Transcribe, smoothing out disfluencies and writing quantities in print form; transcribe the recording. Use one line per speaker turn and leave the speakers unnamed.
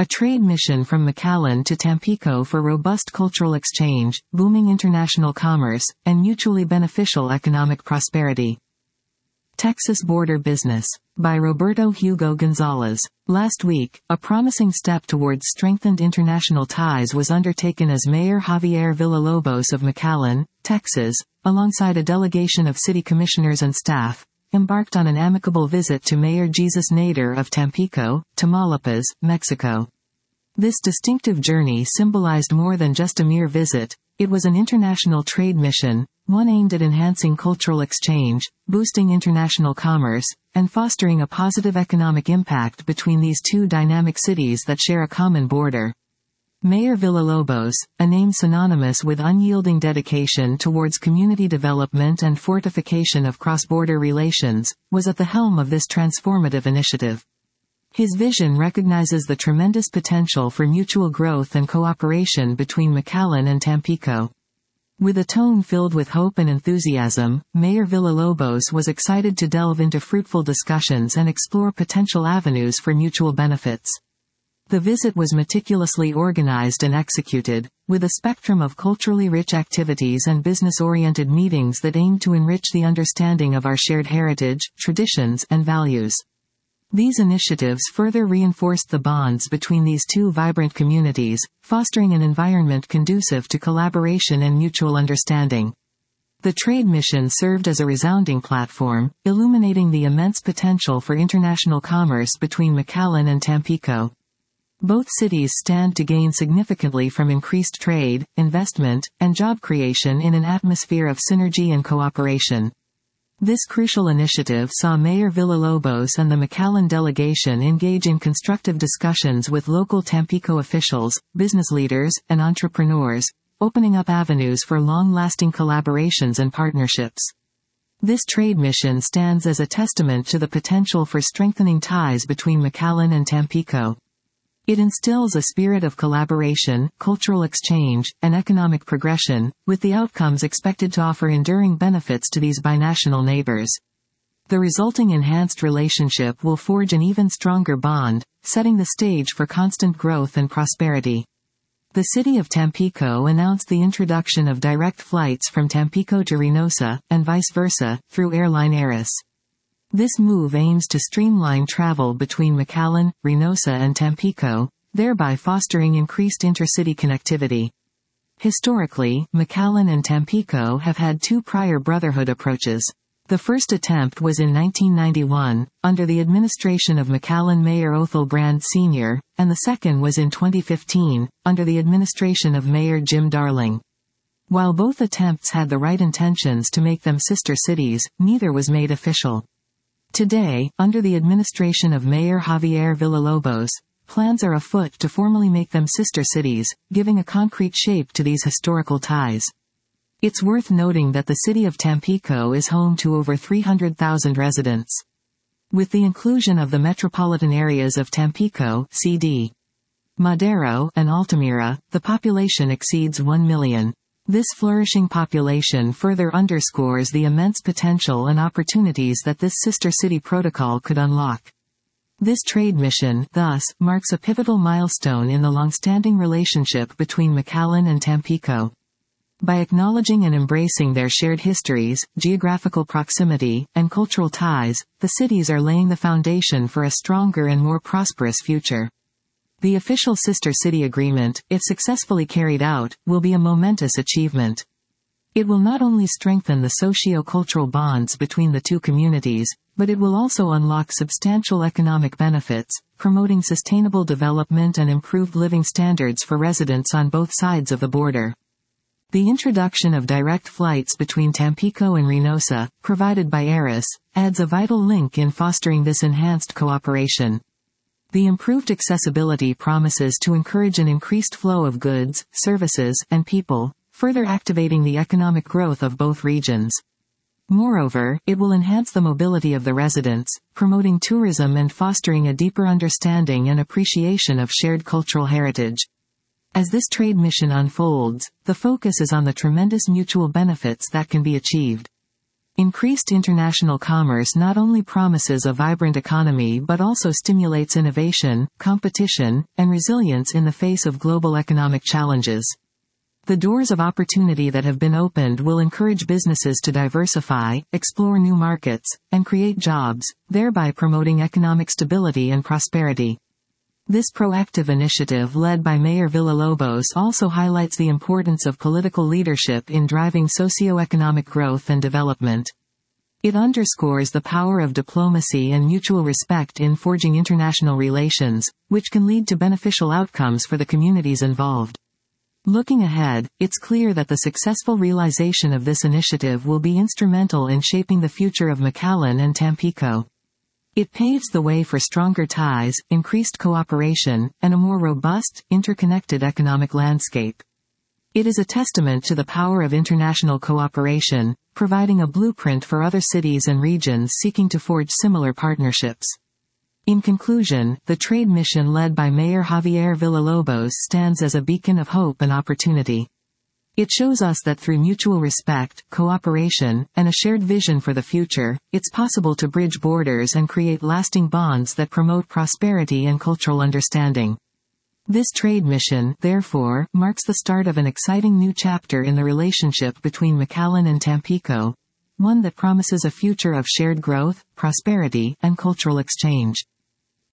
A trade mission from McAllen to Tampico for robust cultural exchange, booming international commerce, and mutually beneficial economic prosperity. Texas Border Business. By Roberto Hugo Gonzalez. Last week, a promising step towards strengthened international ties was undertaken as Mayor Javier Villalobos of McAllen, Texas, alongside a delegation of city commissioners and staff, embarked on an amicable visit to Mayor Jesus Nader of Tampico, Tamaulipas, Mexico. This distinctive journey symbolized more than just a mere visit. It was an international trade mission, one aimed at enhancing cultural exchange, boosting international commerce, and fostering a positive economic impact between these two dynamic cities that share a common border. Mayor Villalobos, a name synonymous with unyielding dedication towards community development and fortification of cross-border relations, was at the helm of this transformative initiative. His vision recognizes the tremendous potential for mutual growth and cooperation between McAllen and Tampico. With a tone filled with hope and enthusiasm, Mayor Villalobos was excited to delve into fruitful discussions and explore potential avenues for mutual benefits. The visit was meticulously organized and executed, with a spectrum of culturally rich activities and business-oriented meetings that aimed to enrich the understanding of our shared heritage, traditions, and values. These initiatives further reinforced the bonds between these two vibrant communities, fostering an environment conducive to collaboration and mutual understanding. The trade mission served as a resounding platform, illuminating the immense potential for international commerce between McAllen and Tampico. Both cities stand to gain significantly from increased trade, investment, and job creation in an atmosphere of synergy and cooperation. This crucial initiative saw Mayor Villalobos and the McAllen delegation engage in constructive discussions with local Tampico officials, business leaders, and entrepreneurs, opening up avenues for long-lasting collaborations and partnerships. This trade mission stands as a testament to the potential for strengthening ties between McAllen and Tampico. It instills a spirit of collaboration, cultural exchange, and economic progression, with the outcomes expected to offer enduring benefits to these binational neighbors. The resulting enhanced relationship will forge an even stronger bond, setting the stage for constant growth and prosperity. The city of Tampico announced the introduction of direct flights from Tampico to Reynosa, and vice versa, through airline Aeris. This move aims to streamline travel between McAllen, Reynosa and Tampico, thereby fostering increased intercity connectivity. Historically, McAllen and Tampico have had two prior brotherhood approaches. The first attempt was in 1991, under the administration of McAllen Mayor Othel Brand Sr., and the second was in 2015, under the administration of Mayor Jim Darling. While both attempts had the right intentions to make them sister cities, neither was made official. Today, under the administration of Mayor Javier Villalobos, plans are afoot to formally make them sister cities, giving a concrete shape to these historical ties. It's worth noting that the city of Tampico is home to over 300,000 residents. With the inclusion of the metropolitan areas of Tampico, CD, Madero, and Altamira, the population exceeds 1 million. This flourishing population further underscores the immense potential and opportunities that this sister city protocol could unlock. This trade mission, thus, marks a pivotal milestone in the long-standing relationship between McAllen and Tampico. By acknowledging and embracing their shared histories, geographical proximity, and cultural ties, the cities are laying the foundation for a stronger and more prosperous future. The official Sister City Agreement, if successfully carried out, will be a momentous achievement. It will not only strengthen the socio-cultural bonds between the two communities, but it will also unlock substantial economic benefits, promoting sustainable development and improved living standards for residents on both sides of the border. The introduction of direct flights between Tampico and Reynosa, provided by Aeris, adds a vital link in fostering this enhanced cooperation. The improved accessibility promises to encourage an increased flow of goods, services, and people, further activating the economic growth of both regions. Moreover, it will enhance the mobility of the residents, promoting tourism and fostering a deeper understanding and appreciation of shared cultural heritage. As this trade mission unfolds, the focus is on the tremendous mutual benefits that can be achieved. Increased international commerce not only promises a vibrant economy but also stimulates innovation, competition, and resilience in the face of global economic challenges. The doors of opportunity that have been opened will encourage businesses to diversify, explore new markets, and create jobs, thereby promoting economic stability and prosperity. This proactive initiative led by Mayor Villalobos also highlights the importance of political leadership in driving socio-economic growth and development. It underscores the power of diplomacy and mutual respect in forging international relations, which can lead to beneficial outcomes for the communities involved. Looking ahead, it's clear that the successful realization of this initiative will be instrumental in shaping the future of McAllen and Tampico. It paves the way for stronger ties, increased cooperation, and a more robust, interconnected economic landscape. It is a testament to the power of international cooperation, providing a blueprint for other cities and regions seeking to forge similar partnerships. In conclusion, the trade mission led by Mayor Javier Villalobos stands as a beacon of hope and opportunity. It shows us that through mutual respect, cooperation, and a shared vision for the future, it's possible to bridge borders and create lasting bonds that promote prosperity and cultural understanding. This trade mission, therefore, marks the start of an exciting new chapter in the relationship between McAllen and Tampico, one that promises a future of shared growth, prosperity, and cultural exchange.